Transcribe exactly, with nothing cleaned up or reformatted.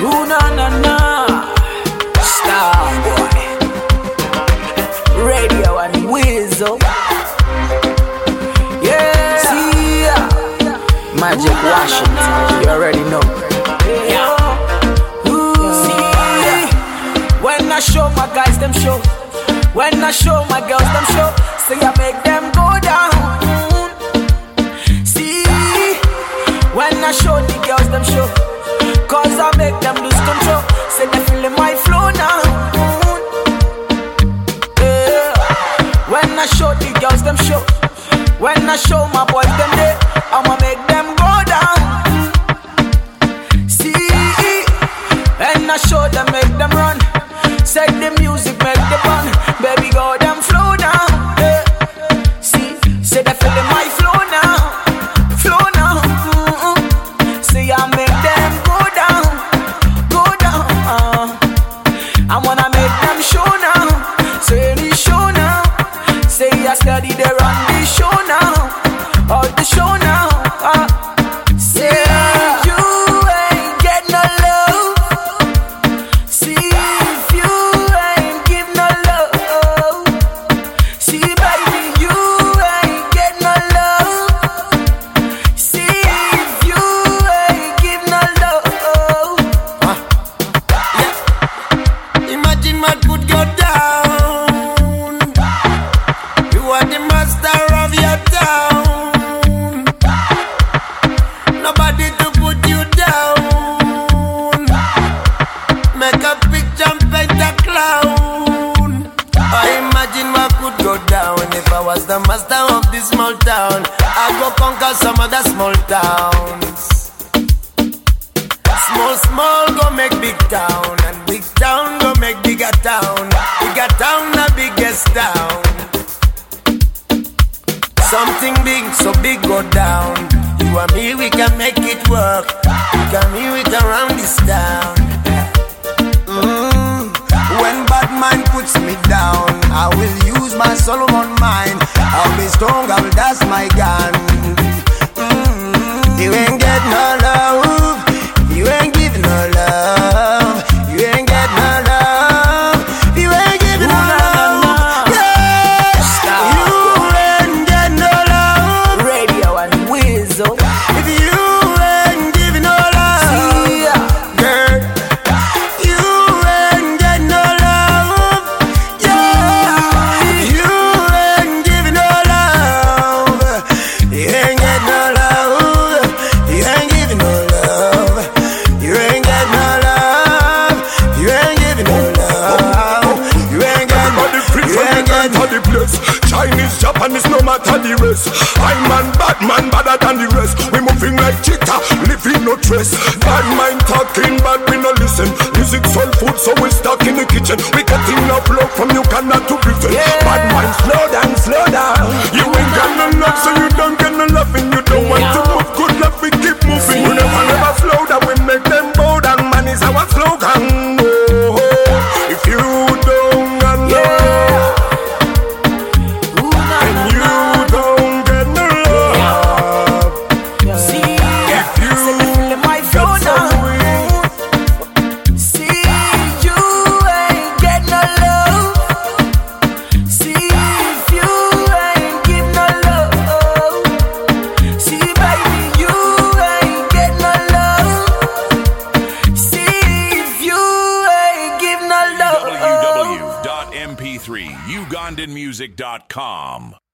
Ooh, na na na. Star boy. Radio and Weasel. Yeah. See ya. Magic Washington. You already know. Yeah. Ooh. See ya. When I show my guys them show. When I show my girls them show. Say I make them go down. See. When I show the girls them show. Cause I make them lose control. Say they feeling my flow now. Yeah. When I show the girls them show. When I show my boys them day, I'ma make them go down. See. When I show them make them run. Say the music make them run. Baby go them flow down. Yeah. See. Say they feeling my flow now. Flow now. Mm-mm. See I make them go down. Go down. uh. I wanna make them show now. Say the show now. Say I steady they run the show now. All the show now. uh. Say you ain't get no love. See if you ain't give no love. See baby you ain't get no love. See if you ain't give no love. Uh, yeah. Imagine what could go down. You are the master of your town. Nobody to put you down. Make a picture and paint a clown. I imagine what could go down if I was the master of this small town. I'd go conquer some other small towns. Small, small go make big town, and big town go make bigger town. Bigger town, the biggest town. Something big, so big go down. You and me, we can make it work. We can move it around this town. Mm. When bad mind puts me down, I will use my Solomon mind. I'll be strong, I will dash my gun. Mm. You ain't get no love. You ain't give no love. You ain't get no love. You ain't give no love. Yeah. You ain't get no love. Radio and Weasel. If you ain't give no love, See ya. girl, you ain't get no love. Yeah. You ain't give no love. You ain't get no love. You ain't give no love. You ain't get no love. You ain't give no love. You ain't get Everybody free you from ain't the get time for the place. Chinese, Japanese, no matter the race. I'm man, bad man, badder than the rest. We moving like cheetah, living no trace. Bad mind talking, but we no listen. Music, soul food, so we stuck in the kitchen. We getting enough love from Uganda to Britain. Yeah. Bad mind, slow down, slow down. You ain't got no love, so you don't get no loving. You don't want to move, good luck, we keep moving. You never, never slow down, we make them bow down. Man is our slogan. Oh, oh. If you don't got love, Ooh, na, and na, you na. don't get no love. See If you say they feeling my flow get so now. weak, See you ain't get no love. See if you ain't give no love. See baby you ain't get no love. See if you ain't give no love. w w w dot m p three ugandan music dot com